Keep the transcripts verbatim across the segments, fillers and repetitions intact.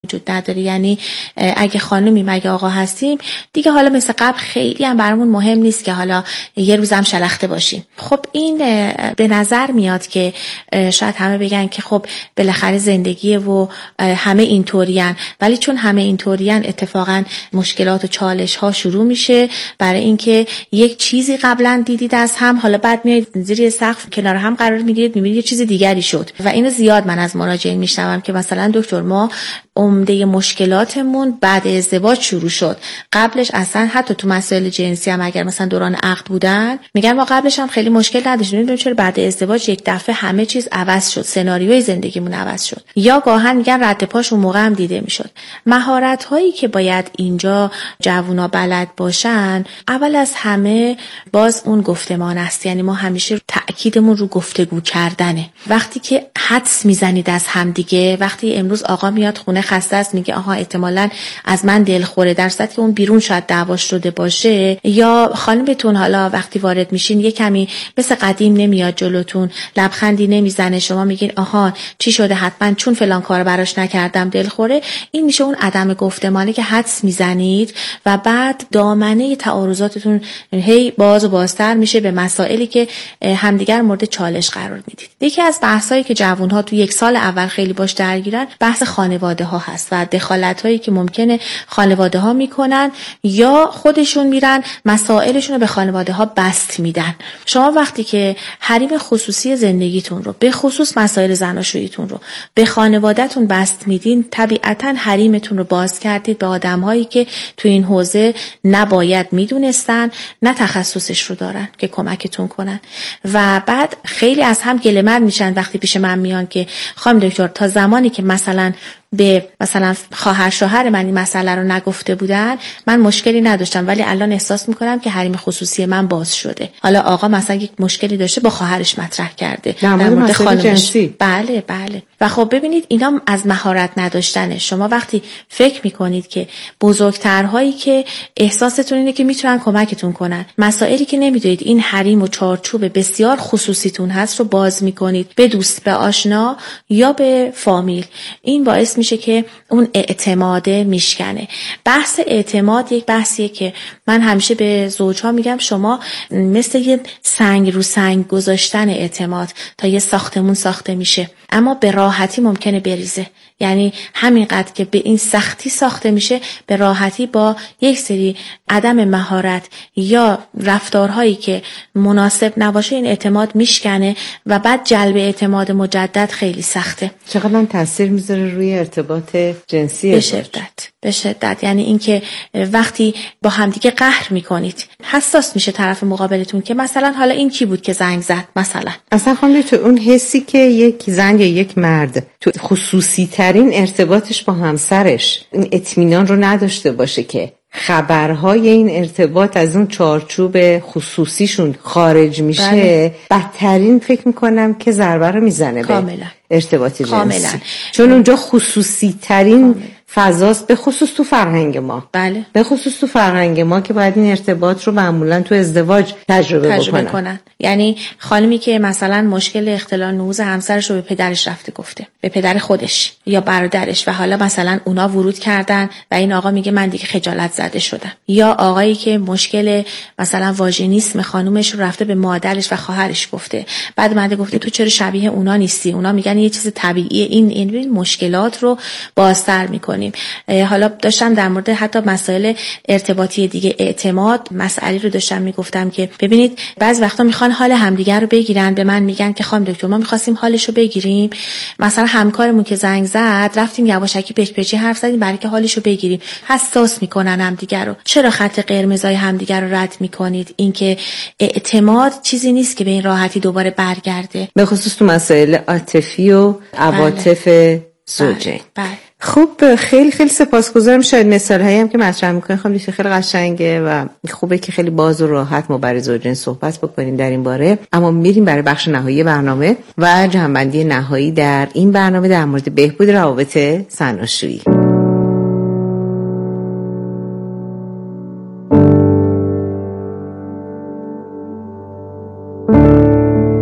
وجود نداره. یعنی اگه خانومی مگه آقا هستیم دیگه حالا مثل قبل خیلی هم برامون مهم نیست که حالا یه روزم شلخته باشیم. خب این به نظر میاد که شاید همه بگن که خب بالاخره زندگیه و همه اینطورین، ولی چون همه اینطورین اتفاقا مشکلات و چالش ها شروع میشه برای اینکه یک چیزی قبلا دیدید از هم، حالا بعد میایید زیر سقف کنار هم قرار میگیرید میبینید یه چیز دیگری شد. و اینو زیاد من از مراجعین میشنوم که مثلا دکتر ما عمده مشکلاتمون بعد ازدواج شروع شد، قبلش اصلا حتی تو مسائل جنسی هم اگر مثلا دوران عقد بودن میگن ما قبلش هم خیلی مشکل نداشتیم، نمیدونم چرا بعد ازدواج یک دفعه همه چیز عوض شد، سناریوی زندگیمون عوض شد. یا گاهن میگن رد پاش اون موقع هم دیده میشد. مهارت هایی که باید اینجا جوونا بلد باشن، اول از همه باز اون گفتمان است. یعنی ما همیشه تأکیدمون رو گفتگو کردنه. وقتی که حدس میزنید از همدیگه، وقتی امروز آقا میاد خونه خسته است میگه آها احتمالاً از من دلخوره، در صورتی که اون بیرون شاید دعواش شده باشه، یا خانمتون حالا وقتی وارد میشین یه کمی مثل قدیم نمیاد جلوتون، لبخندی نمیزنه، شما میگین آها چی شده، حتما چون فلان کار براش نکردم دلخوره. این میشه اون عدم گفتمانی که حدس میزنید و بعد دامنه تعارضاتتون هی باز و بازتر میشه به مسائلی که همدیگر مورد چالش قرار میدید. یکی از بحثایی که جوانها تو یک سال اول خیلی باش درگیرن بحث خانواده ها هست و دخالت هایی که ممکنه خانواده ها میکنن یا خودشون میرن مسائلشون رو به خانواده ها بست میدن. شما وقتی که حریم خصوصی زندگیتون رو به خصوص مسائل زناشوییتون رو به خانوادهتون بست میدین، طبیعتاً حریمتون رو باز کردید به آدم‌هایی که تو این حوزه نباید میدونستن، نه تخصصش رو دارن که کمکتون کنن. و بعد خیلی از هم گله‌مند میشن وقتی پیش من میان که خانم دکتر تا زمانی که مثلا به مثلا خواهر شوهر من این مسئله رو نگفته بودن من مشکلی نداشتم، ولی الان احساس میکنم که حریم خصوصی من باز شده. حالا آقا مثلا یک مشکلی داشته با خواهرش مطرح کرده در مورد خانمش. بله بله. و خب ببینید اینا از مهارت نداشتنه. شما وقتی فکر میکنید که بزرگترهایی که احساستون اینه که میتونن کمکتون کنن، مسائلی که نمیدونید این حریم و چارچوب بسیار خصوصیتون هست رو باز میکنید به دوست، به آشنا یا به فامیل، این باعث میشه که اون اعتماده میشکنه. بحث اعتماد یک بحثیه که من همیشه به زوجها میگم شما مثل یه سنگ رو سنگ گذاشتن اعتماد تا یه ساختمون ساخته میشه، اما به راحتی ممکنه بریزه. یعنی همینقدر که به این سختی ساخته میشه به راحتی با یک سری عدم مهارت یا رفتارهایی که مناسب نباشه این اعتماد میشکنه و بعد جلب اعتماد مجدد خیلی سخته. چقدر تاثیر میذاره روی ارتباط جنسی؟ به شدت به شدت. یعنی اینکه وقتی با همدیگه قهر میکنید حساس میشه طرف مقابلتون که مثلا حالا این کی بود که زنگ زد مثلا. اصلا خانم تو اون حسی که یک زن یا یک مرد تو خصوصی ترین ارتباطش با همسرش این اطمینان رو نداشته باشه که خبرهای این ارتباط از اون چارچوب خصوصیشون خارج میشه، بله. بدترین فکر میکنم که ضربه رو میزنه به ارتباطی جنسی، چون اونجا خصوصی ترین فضاست، به خصوص تو فرهنگ ما. بله. به خصوص تو فرهنگ ما که باید این ارتباط رو معمولا تو ازدواج تجربه, تجربه بکنن. کنن. یعنی خانمی که مثلا مشکل اختلال نوز همسرش رو به پدرش رفته گفته، به پدر خودش یا برادرش، و حالا مثلا اونا ورود کردن و این آقا میگه من دیگه خجالت زده شدم. یا آقایی که مشکل مثلا واژینیسم خانومش رو رفته به مادرش و خواهرش گفته، بعد اومده گفته تو چرا شبیه اونا نیستی، اونا میگن یه چیز طبیعیه. این این مشکلات رو بازتر میکنه. حالا داشتم در مورد حتی مسائل ارتباطی دیگه اعتماد مسئله رو داشتم میگفتم که ببینید بعضی وقتا میخوان حال همدیگر رو بگیرن، به من میگن که خانم دکتر ما میخواستیم حالش رو بگیریم، مثلا همکارمون که زنگ زد رفتیم یواشکی پچ پچی حرف زدیم برای که حالش رو بگیریم. حساس میکنن همدیگر رو. چرا خط قرمزای همدیگر رو رد میکنید؟ اینکه اعتماد چیزی نیست که به این راحتی دوباره برگرده، به خصوص تو مسائل عاطفی و عواطف زوجین. بله. خوب، خیلی خیلی سپاسگزارم. شاید مثال هایی هم که مطرح میکنید خیلی خیلی قشنگه و خوبه که خیلی باز و راحت ما برای زوجین صحبت بکنیم در این باره. اما میریم برای بخش نهایی برنامه و جنبندی نهایی در این برنامه در مورد بهبود روابط زناشویی.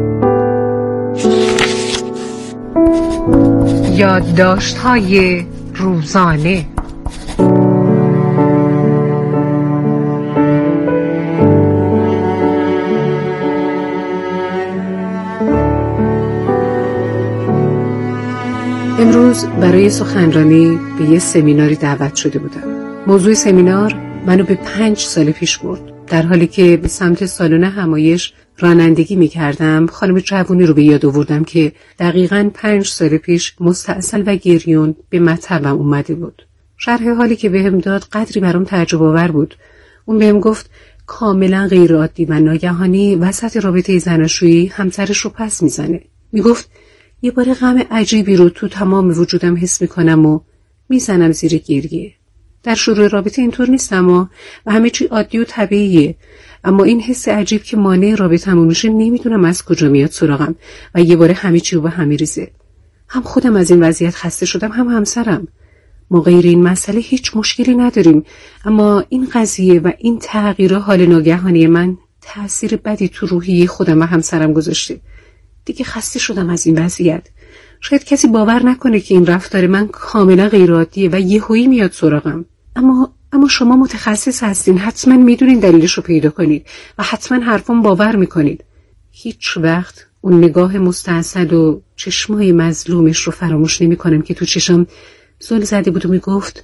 یادداشت‌های روزانه. امروز برای سخنرانی به یه سمیناری دعوت شده بودم. موضوع سمینار منو به پنج سال پیش برد. در حالی که به سمت سالن همایش رانندگی می‌کردم، خانم جوونی رو به یاد آوردم که دقیقاً پنج سال پیش مستعسل و گریون به مطبم اومده بود. شرح حالی که بهم داد قدری برام تعجب آور بود. اون بهم گفت کاملاً غیر عادی و ناگهانی وسط رابطه زناشویی همسرش رو پس میزنه. میگفت یه بار غم عجیبی رو تو تمام وجودم حس میکنم و میزنم زیر گریه. در شروع رابطه اینطور نیستم و همه چی عادی و طبیعیه، اما این حس عجیب که مانع رابطه‌مون میشه نمیدونم از کجا میاد سراغم و یه بار همه چی رو به هم میریزه. هم خودم از این وضعیت خسته شدم، هم همسرم. ما غیر این مسئله هیچ مشکلی نداریم، اما این قضیه و این تغییر حال ناگهانی من تأثیر بدی تو روحیه خودم و همسرم گذاشته. دیگه خسته شدم از این وضعیت. شاید کسی باور نکنه که این رفتار من کاملا غیر عادیه و یهویی میاد سراغم. اما اما شما متخصص هستین، حتما میدونین دلیلش رو پیدا کنید و حتما حرفم باور میکنید. هیچ وقت اون نگاه مستعسل و چشمای مظلومش رو فراموش نمیکنم که تو چشم زل زده بود و میگفت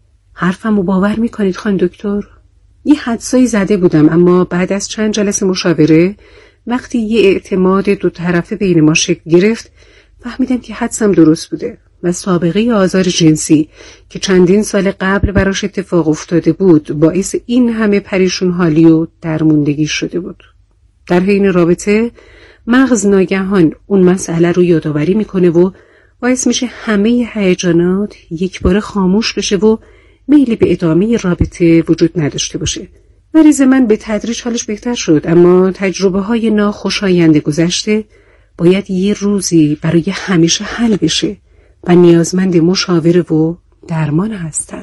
حرفمو باور میکنید خانم دکتر؟ یه حدسایی زده بودم، اما بعد از چند جلسه مشاوره وقتی یه اعتماد دو طرفه بین ما شکل گرفت فهمیدم که حدسم درست بوده و سابقه آزار جنسی که چندین سال قبل براش اتفاق افتاده بود باعث این همه پریشون حالی و درموندگی شده بود. در حین رابطه مغز ناگهان اون مسئله رو یادآوری میکنه و باعث میشه همه هیجانات یک بار خاموش بشه و میلی به ادامه رابطه وجود نداشته باشه. مریض من به تدریج حالش بهتر شد، اما تجربه های ناخوشایند گذشته باید یه روزی برای همیشه حل بشه و نیازمند مشاوره و درمان هستن.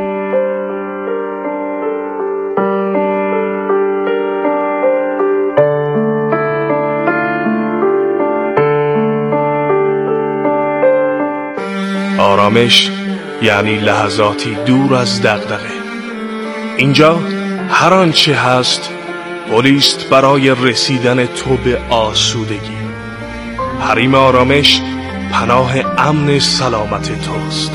آرامش یعنی لحظاتی دور از دغدغه. اینجا هر آنچه هست پلیست برای رسیدن تو به آسودگی. حریم آرامش پناه امن سلامت توست.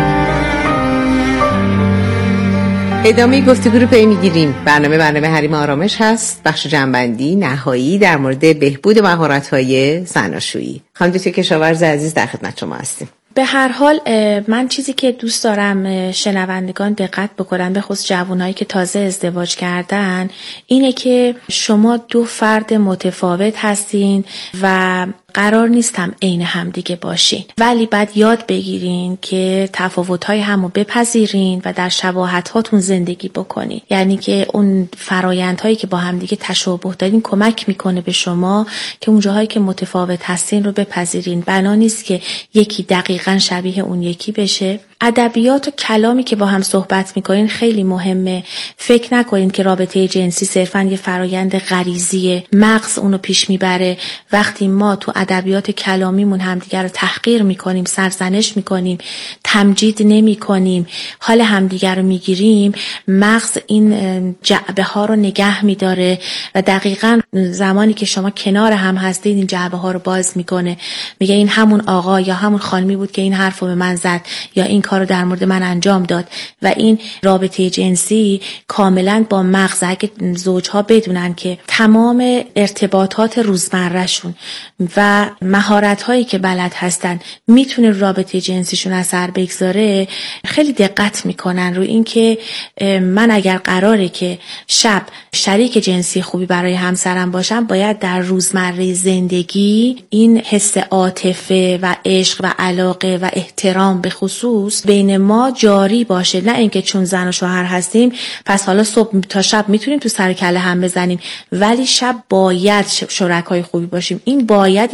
ادامه گفتگو رو پی میگیریم. برنامه برنامه حریم آرامش هست. بخش جنبندی نهایی در مورد بهبود مهارت‌های زناشویی. خانم دکتر کشاورز عزیز در خدمت شما هستیم. به هر حال من چیزی که دوست دارم شنوندگان دقت بکنن، به خصوص جوانایی که تازه ازدواج کردن، اینه که شما دو فرد متفاوت هستین و قرار نیستم عین هم دیگه باشین، ولی بعد یاد بگیرین که تفاوت‌های همو بپذیرین و در شباهت هاتون زندگی بکنین. یعنی که اون فرایندهایی که با هم دیگه تشابه دارین کمک میکنه به شما که اون جاهایی که متفاوت هستین رو بپذیرین. بنا نیست که یکی دقیقاً شبیه اون یکی بشه. ادبیات و کلامی که با هم صحبت میکنین خیلی مهمه. فکر نکنین که رابطه جنسی صرفاً یه فرایند غریزیه، مغز اونو پیش میبره. وقتی ما تو ادبیات کلامیمون همدیگر رو تحقیر میکنیم، سرزنش میکنیم، تمجید نمیکنیم، حال همدیگر رو میگیریم، مغز این جعبه ها رو نگه میداره و دقیقاً زمانی که شما کنار هم هستید این جعبه ها رو باز میکنه. میگه این همون آقا یا همون خانمی بود که این حرف رو به من زد یا این کار رو در مورد من انجام داد. و این رابطه جنسی کاملا با مغز، اگه زوجها بدونن که تمام ارتباطات روزمرهشون و مهارت‌هایی که بلد هستن میتونه رابطه جنسیشون اثر بگذاره، خیلی دقت میکنن رو این که من اگر قراره که شب شریک جنسی خوبی برای همسرم باشم، باید در روزمره زندگی این حس عاطفه و عشق و علاقه و احترام به خصوص بین ما جاری باشه. نه اینکه چون زن و شوهر هستیم پس حالا صبح تا شب میتونیم تو سر کله هم بزنیم، ولی شب باید شرکای خوبی باشیم. این بایدی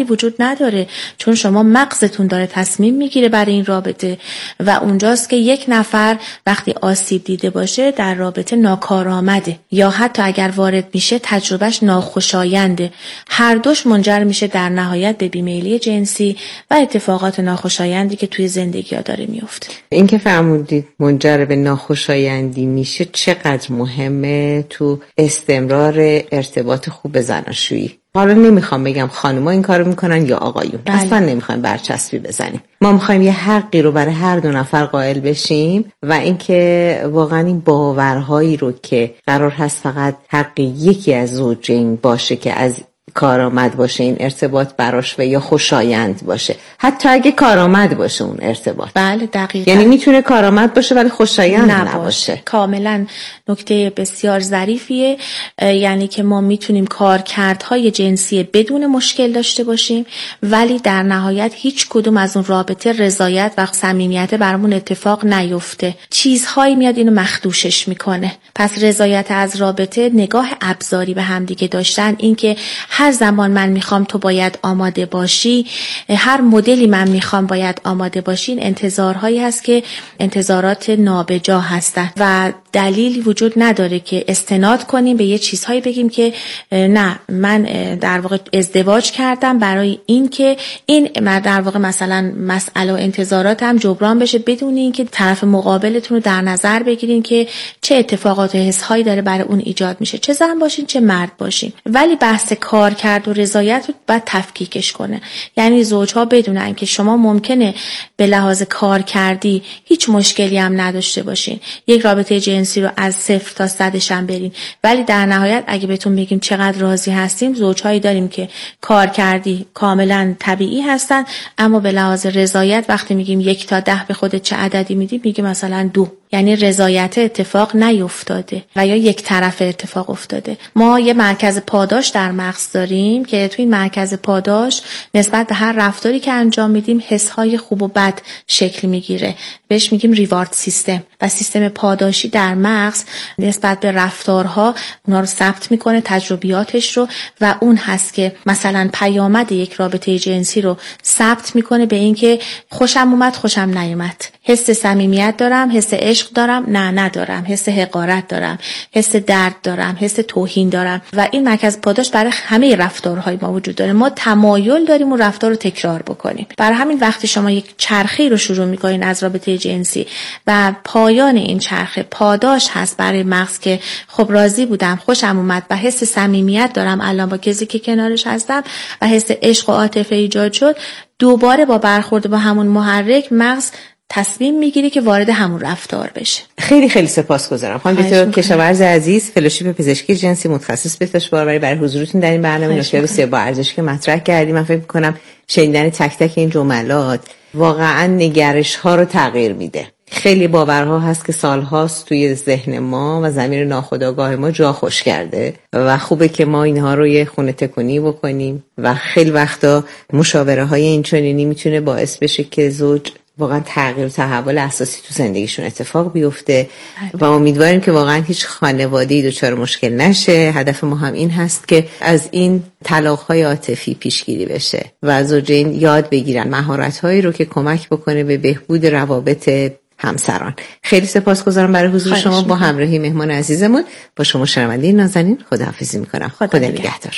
وجود نداره، چون شما مغزتون داره تصمیم میگیره برای این رابطه و اونجاست که یک نفر وقتی آسیب دیده باشه در رابطه ناکارآمده یا حتی اگر وارد میشه تجربهش ناخوشاینده. هر دوش منجر میشه در نهایت به بیمیلی جنسی و اتفاقات ناخوشایندی که توی زندگی ها داره میفته. این که فرمودید منجر به ناخوشایندی میشه چقدر مهمه تو استمرار ارتباط خوب زناشویی. حالا نمیخوام بگم خانوما این کارو میکنن یا آقایون، بله. اصلا نمیخوایم برچسبی بزنیم. ما میخوایم یه حقی رو برای هر دو نفر قائل بشیم و اینکه واقعا این باورهایی رو که قرار هست فقط حق یکی از زوجین باشه که از کارآمد باشه این ارتباط براش و یا خوشایند باشه، حتی اگه کارآمد باشه اون ارتباط. بله دقیقاً. یعنی میتونه کارآمد باشه ولی خوشایند نباشه. نباشه. کاملا نکته بسیار ظریفیه. یعنی که ما میتونیم کارکردهای جنسی بدون مشکل داشته باشیم ولی در نهایت هیچ کدوم از اون رابطه رضایت و صمیمیت برامون اتفاق نیفته. چیزهایی میاد اینو مخدوشش میکنه. پس رضایت از رابطه نگاه ابزاری به هم دیگه داشتن، این که هر زمان من میخوام تو باید آماده باشی، هر مدلی من میخوام باید آماده باشی، این انتظارهایی هست که انتظارات نابجا هستن و دلیلی وجود نداره که استناد کنیم به یه چیزهایی بگیم که نه من در واقع ازدواج کردم برای این که این در واقع مثلا مسئله و انتظاراتم جبران بشه بدون اینکه طرف مقابلتون رو در نظر بگیرین که چه اتفاقات و حسهایی داره برای اون ایجاد میشه، چه زن باشین چه مرد باشین. ولی بحث کار کرد و رضایت رو باید تفکیکش کنه. یعنی زوجها بدونن که شما ممکنه به لحاظ کار کردی هیچ مشکلی هم نداشته باشین، یک رابطه جنسی رو از صفر تا صدش هم برین، ولی در نهایت اگه بهتون بگیم چقدر راضی هستیم، زوجهایی داریم که کار کردی کاملا طبیعی هستن اما به لحاظ رضایت وقتی میگیم یک تا ده به خودت چه عددی میدی، میگه مثلا دو. یعنی رضایت اتفاق نیفتاده و یا یک طرف اتفاق افتاده. ما یه مرکز پاداش در مغز داریم که توی این مرکز پاداش نسبت به هر رفتاری که انجام میدیم حسهای خوب و بد شکل میگیره. بهش میگیم ریوارد سیستم و سیستم پاداشی در مغز نسبت به رفتارها اونا رو ثبت میکنه، تجربیاتش رو، و اون هست که مثلا پیامد یک رابطه جنسی رو ثبت میکنه به این که خوشم اومد خوشم نیومد، حس صمیمیت دارم، حس عشق دارم، نه ندارم، حس حقارت دارم، حس درد دارم، حس توهین دارم. و این مرکز پاداش برای همه رفتارهای ما وجود داره. ما تمایل داریم اون رفتار رو تکرار بکنیم. برای همین وقتی شما یک چرخه رو شروع میکنین از رابطه جنسی و پایان این چرخه پاداش هست برای مغز که خب راضی بودم، خوشم اومد و حس صمیمیت دارم الان با کسی که کنارش هستم و حس عشق و عاطفه ایجاد شد، دوباره با برخورد با همون محرک مغز تصمیم میگیری که وارد همون رفتار بشه. خیلی خیلی سپاسگزارم خانم دکتر کشاورز عزیز، فلوشیپ پزشکی جنسی متخصص به تاش باروری، برای حضورتون در این برنامه. نکته بسیار با ارزشی که مطرح کردیم. من فکر می‌کنم شنیدن تک تک این جملات واقعا نگرش ها رو تغییر میده. خیلی باورها هست که سالهاست توی ذهن ما و ضمیر ناخودآگاه ما جا خوش کرده و خوبه که ما اینها رو یه خونه تکونی بکنیم و خیلی وقتا مشاوره های این چنینی میتونه باعث بشه که زوج واقعا تغییر و تحول اساسی تو زندگیشون اتفاق بیفته و امیدواریم که واقعا هیچ خانواده‌ای دچار مشکل نشه. هدف ما هم این هست که از این طلاق‌های عاطفی پیشگیری بشه و زوجین یاد بگیرن مهارت‌هایی رو که کمک بکنه به بهبود روابط همسران. خیلی سپاسگزارم برای حضور شما با همراهی مهمان عزیزمون. با شما شنونده نازنین خداحافظی می‌کنم. خدا, خدا نگهدار.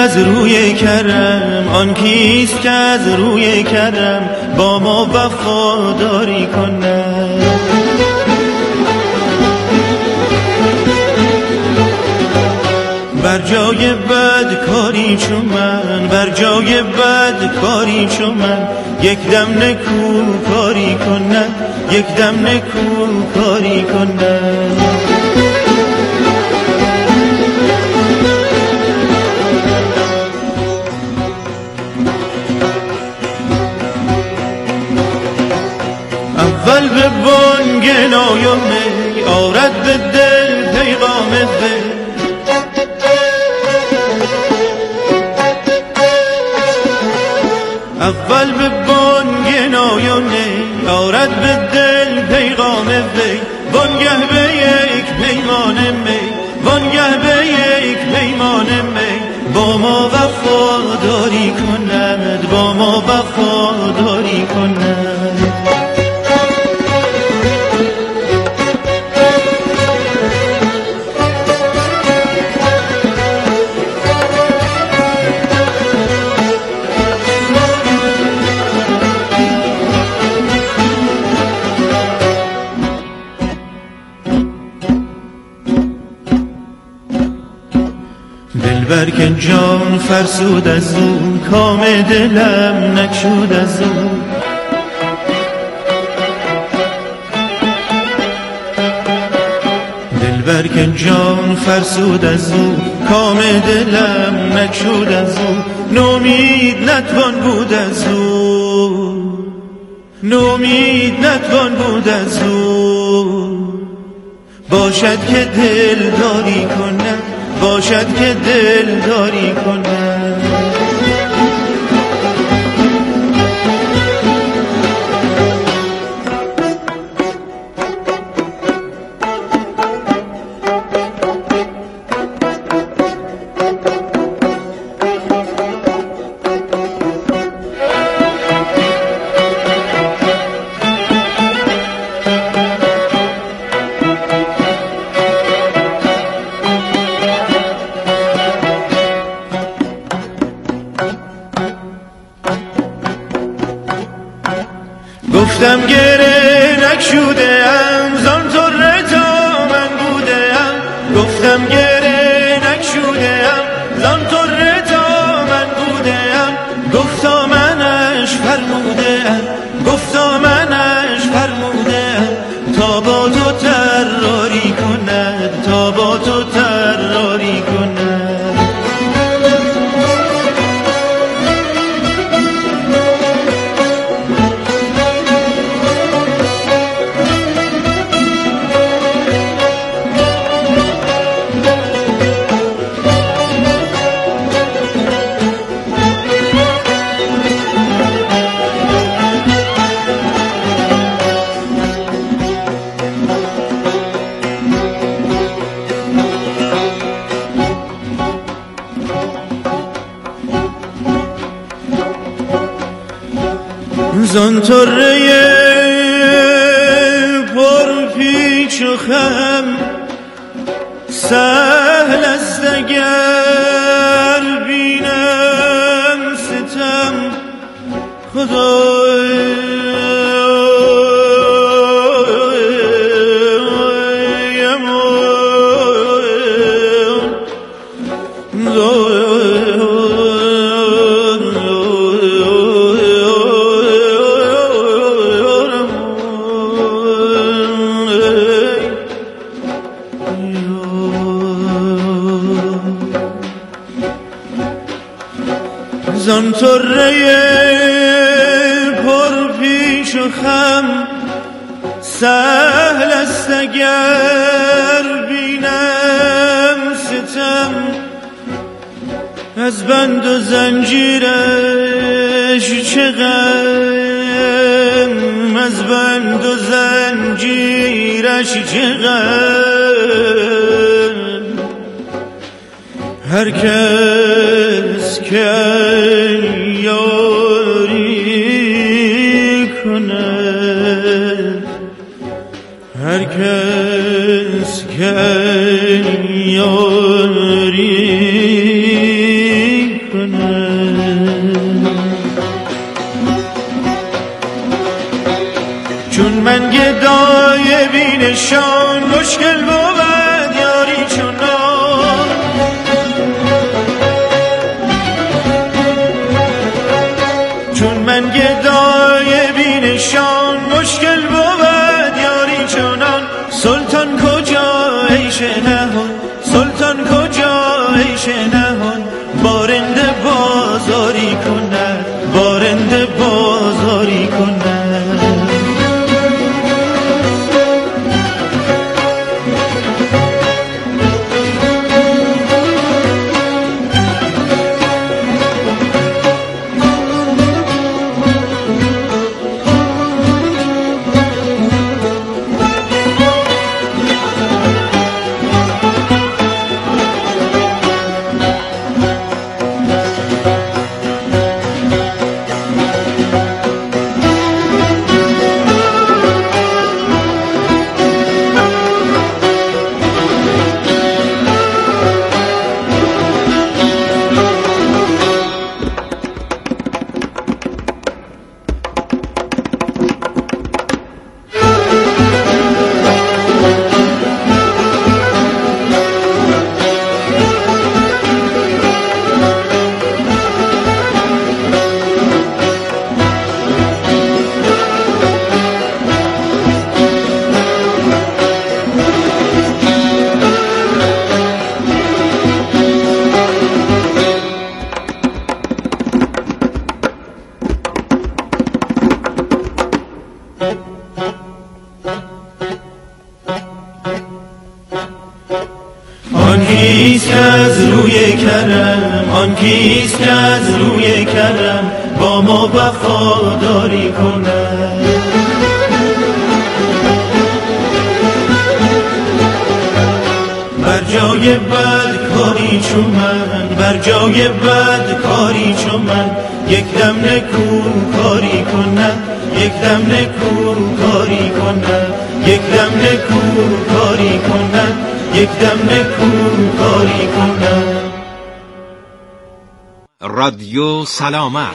از روی کرم، آن کیست که از روی کرم با ما وفاداری کند. بر جای بد کاری چون من، بر جای بد کاری چون من، یک دم نکو کاری کند، یک دم نکو کاری کند. اول به بانگ نایمه آرد به دل پیغام وی، اول به بانگ نایونه آرد به دل پیغام وی، وانگه به یک پیمان می، وانگه به یک پیمان می، با ما وفاداری کند، با ما وفاداری کند. دلبر که جان فرسود از او، کام دلم نکشود از او. دلبر که جان فرسود از او، کام دلم نکشود از او. نومید نتوان بود از او، نومید نتوان بود از او. باشد که دل داری کند، باشد که دل داری کند. گفتم گره نکشوده ام، زان طره تا من بوده ام. گفتم گره نکشوده ام، زان طره تا من بوده ام. گفتا منش فرموده ام، گفتا منش فرموده ام. تا با تو تراری کند، تا با تو تراری کند. زان طره پر پیچ و خم، سهل است اگر بینم ستم. خدای زان طره پر پیش و خم، سهل است اگر بینم ستم. از بند و زنجیرش چه غم، از بند و زنجیرش چه غم. هر کس که یاری کند، هر کس که یاری چون من گدای بینشان مشکل بود یاری چونان چون من گدای بینشان مشکل بود یاری چونان سلطان کجا عیش نهان سلطان کجا عیش نهان بارنده بازاری کند بارنده بازاری کند آن کیست که از روی کرم آن کیست که از روی کرم با ما وفاداری کند بر جای بد کاری چون من بر جای بد کاری چون من یک دم نکو کاری کند یک دم نکو کاری کند یک دم نکو کاری کند یک دم نکو کاری کند. رادیو سلامت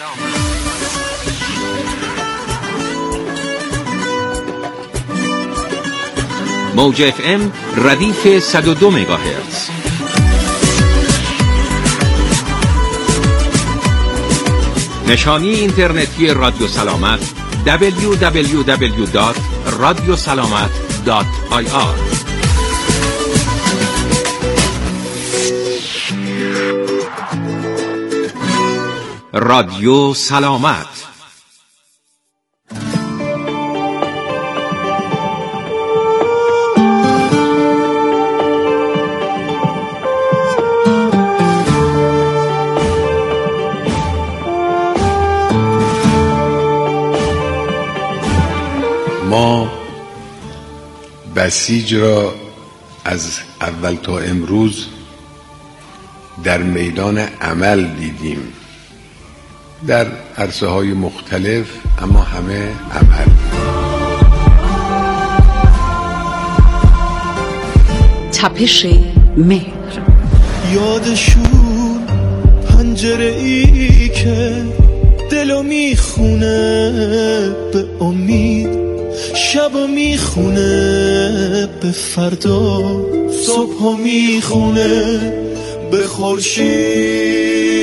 موج اف ام ردیف صد و دو مگاهرتز. نشانی اینترنتی رادیو سلامت دبلیو دبلیو دبلیو دات رادیو سلامت دات آی آر. رادیو سلامت. ما بسیج را از اول تا امروز در میدان عمل دیدیم، در عرصه های مختلف، اما همه عمل. تپش مهر. یادشون پنجره ای که دلو میخونه به امید، شبو میخونه به فردا، صبحو میخونه به خورشید.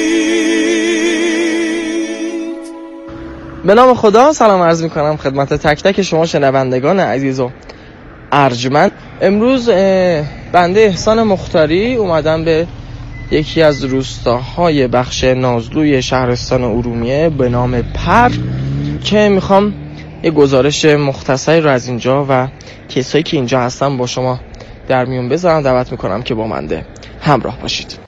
به نام خدا سلام عرض میکنم خدمت تک تک شما شنوندگان عزیز و ارجمند. امروز بنده احسان مختاری اومدم به یکی از روستاهای بخش نازلوی شهرستان ارومیه به نام پر که میخوام یه گزارش مختصری رو از اینجا و کسایی که اینجا هستن با شما در میون بذارم. دعوت میکنم که با من همراه باشید.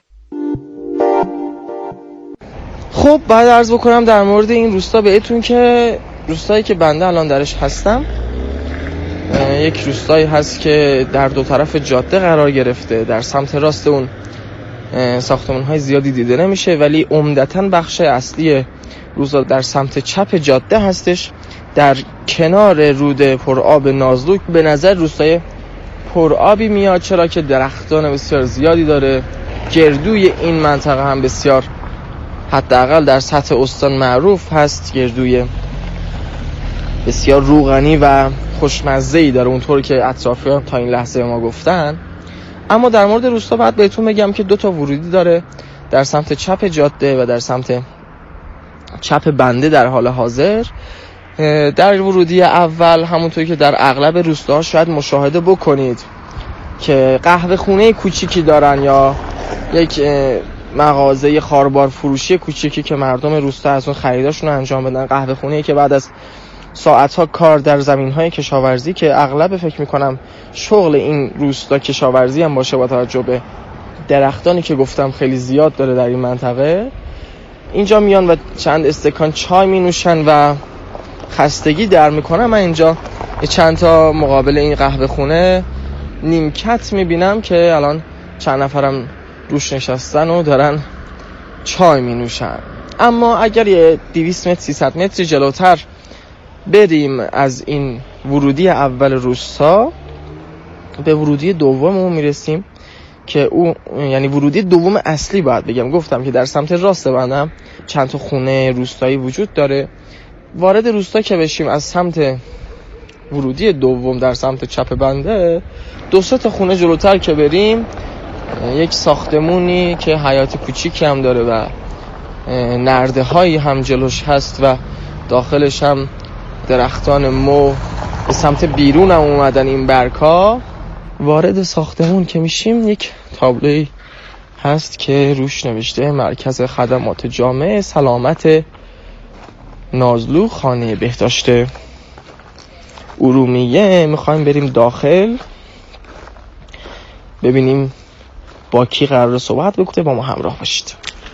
خب بعد عرض بکنم در مورد این روستا بهتون که روستایی که بنده الان درش هستم یک روستایی هست که در دو طرف جاده قرار گرفته. در سمت راست اون ساختمان‌های زیادی دیده نمیشه، ولی عمدتاً بخش اصلی روستا در سمت چپ جاده هستش، در کنار رود پرآب نازلو. به نظر روستای پرآبی میاد چرا که درختان بسیار زیادی داره. گردوی این منطقه هم بسیار حداقل در سطح استان معروف هست. گردوی بسیار روغنی و خوشمزه‌ای داره اونطور که اطرافیان تا این لحظه ما گفتن. اما در مورد روستا باید بهتون بگم که دو تا ورودی داره، در سمت چپ جاده و در سمت چپ بنده در حال حاضر. در ورودی اول همونطوری که در اغلب روستاها شاید مشاهده بکنید که قهوه خونه کوچیکی دارن یا یک مغازه خاربار فروشی کوچیکی که مردم روستا از اون خریداشون رو انجام بدن. قهوه خونه‌ای که بعد از ساعت‌ها کار در زمین‌های کشاورزی که اغلب فکر می‌کنم شغل این روستا کشاورزی هم باشه با توجه به درختانی که گفتم خیلی زیاد داره در این منطقه، اینجا میان و چند استکان چای می‌نوشن و خستگی در می‌کنن. من اینجا چند تا مقابل این قهوه خونه نیمکت می‌بینم که الان چند نفرم روش نشستن و دارن چای می‌نوشن. اما اگر یه دویست متر سیصد متر جلوتر بریم از این ورودی اول روستا به ورودی دوم میرسیم که او یعنی ورودی دوم اصلی باید بگم. گفتم که در سمت راست بندم چند تا خونه روستایی وجود داره. وارد روستا که بشیم از سمت ورودی دوم در سمت چپ بنده، دو سه تا خونه جلوتر که بریم یک ساختمونی که حیاط کوچیکی هم داره و نرده هایی هم جلوش هست و داخلش هم درختان مو به سمت بیرون هم اومدن این برگ‌ها. وارد ساختمون که میشیم یک تابلوی هست که روش نوشته مرکز خدمات جامع سلامت نازلو خانه بهداشت ارومیه. میخوایم بریم داخل ببینیم با کی قرار صحبت بکنه. با ما همراه باشید.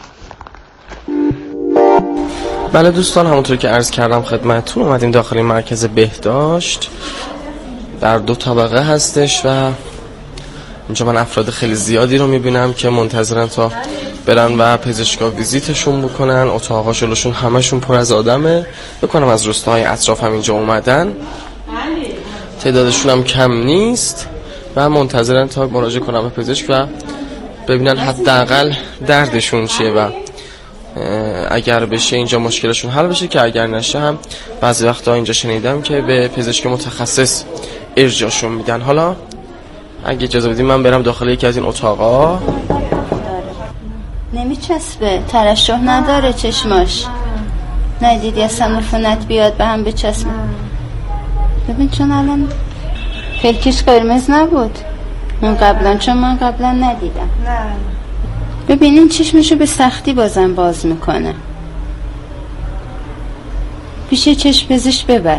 بله دوستان، همونطور که عرض کردم خدمتتون، اومدیم داخل این مرکز بهداشت. در دو طبقه هستش و اینجا من افراد خیلی زیادی رو میبینم که منتظرن تا برن و پزشکا ویزیتشون بکنن. اتاقا جلوشون همشون پر از آدمه، بکنم از روستاهای اطراف هم اینجا اومدن، تعدادشون هم کم نیست و منتظرن تا مراجعه کنم به پزشک و ببینن حداقل دردشون چیه و اگر بشه اینجا مشکلشون حل بشه، که اگر نشه هم بعضی وقتا اینجا شنیدم که به پزشک متخصص ارجاعشون میدن. حالا اگه اجازه بدید من برم داخل یکی از این اتاقا. نمیچسبه، ترشح نداره چشماش. ندیدی اصلا عفونت بیاد به هم بچسبه؟ ببین چون الان پلکش قرمز نبود من قبلا، چون من قبلا ندیدم. نه ببین این چشمشو به سختی بازم باز میکنه. پیش چشم پزشک ببر،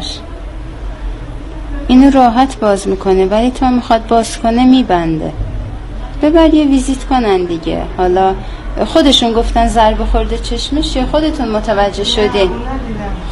اینو راحت باز میکنه ولی تا میخواد باز کنه میبنده. ببر یه ویزیت کنن دیگه. حالا خودشون گفتن ضربه خورده چشمش یا خودتون متوجه شدین؟